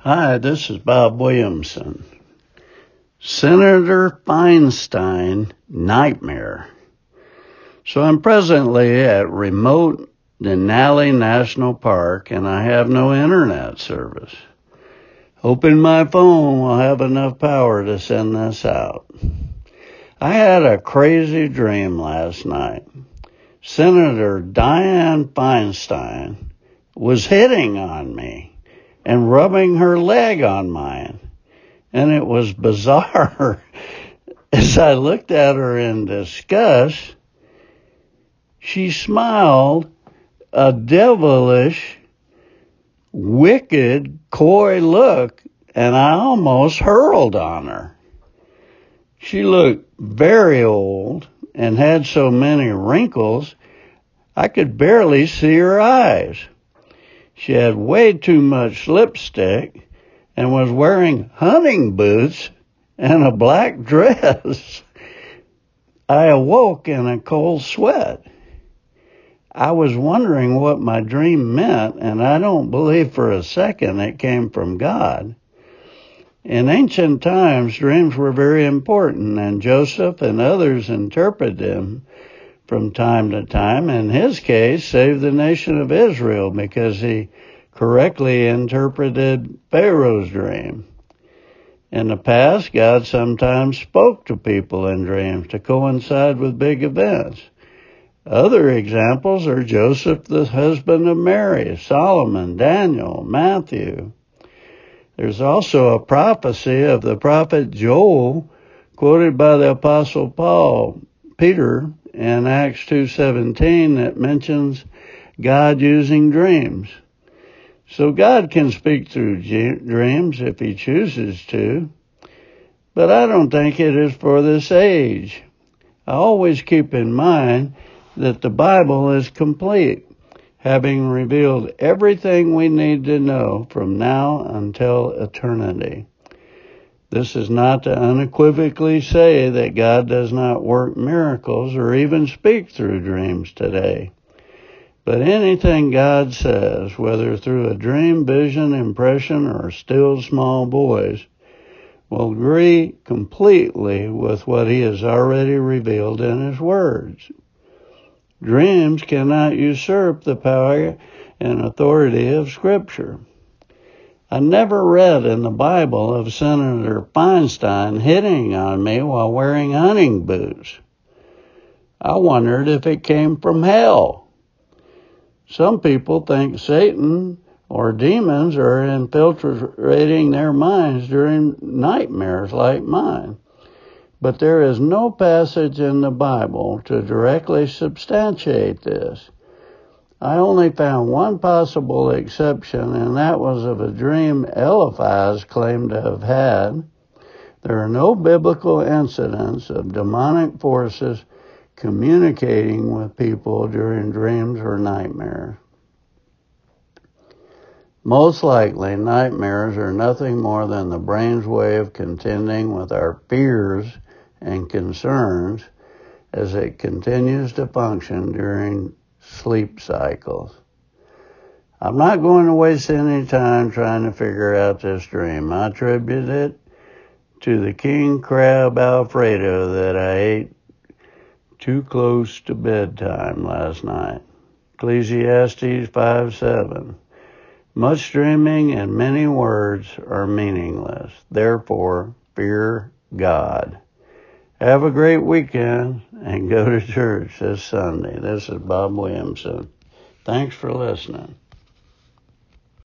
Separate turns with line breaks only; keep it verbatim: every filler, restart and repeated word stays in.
Hi, this is Bob Williamson. Senator Feinstein nightmare. So I'm presently at remote Denali National Park and I have no internet service. Hoping my phone will have enough power to send this out. I had a crazy dream last night. Senator Dianne Feinstein was hitting on me and rubbing her leg on mine. And it was bizarre. As I looked at her in disgust, she smiled a devilish, wicked, coy look, and I almost hurled on her. She looked very old and had so many wrinkles, I could barely see her eyes. She had way too much lipstick and was wearing hunting boots and a black dress. I awoke in a cold sweat. I was wondering what my dream meant, and I don't believe for a second it came from God. In ancient times, dreams were very important, and Joseph and others interpreted them from time to time. In his case, saved the nation of Israel because he correctly interpreted Pharaoh's dream. In the past, God sometimes spoke to people in dreams to coincide with big events. Other examples are Joseph, the husband of Mary, Solomon, Daniel, Matthew. There's also a prophecy of the prophet Joel, quoted by the Apostle Paul, Peter, in Acts two seventeen, that mentions God using dreams. So God can speak through dreams if he chooses to, but I don't think it is for this age. I always keep in mind that the Bible is complete, having revealed everything we need to know from now until eternity. This is not to unequivocally say that God does not work miracles or even speak through dreams today. But anything God says, whether through a dream, vision, impression, or still small voice, will agree completely with what he has already revealed in his words. Dreams cannot usurp the power and authority of Scripture. I never read in the Bible of Senator Feinstein hitting on me while wearing hunting boots. I wondered if it came from hell. Some people think Satan or demons are infiltrating their minds during nightmares like mine. But there is no passage in the Bible to directly substantiate this. I only found one possible exception, and that was of a dream Eliphaz claimed to have had. There are no biblical incidents of demonic forces communicating with people during dreams or nightmares. Most likely, nightmares are nothing more than the brain's way of contending with our fears and concerns as it continues to function during sleep cycles. I'm not going to waste any time trying to figure out this dream. I attribute it to the king crab Alfredo that I ate too close to bedtime last night. Ecclesiastes five seven. Much dreaming and many words are meaningless. Therefore, fear God. Have a great weekend and go to church this Sunday. This is Bob Williamson. Thanks for listening.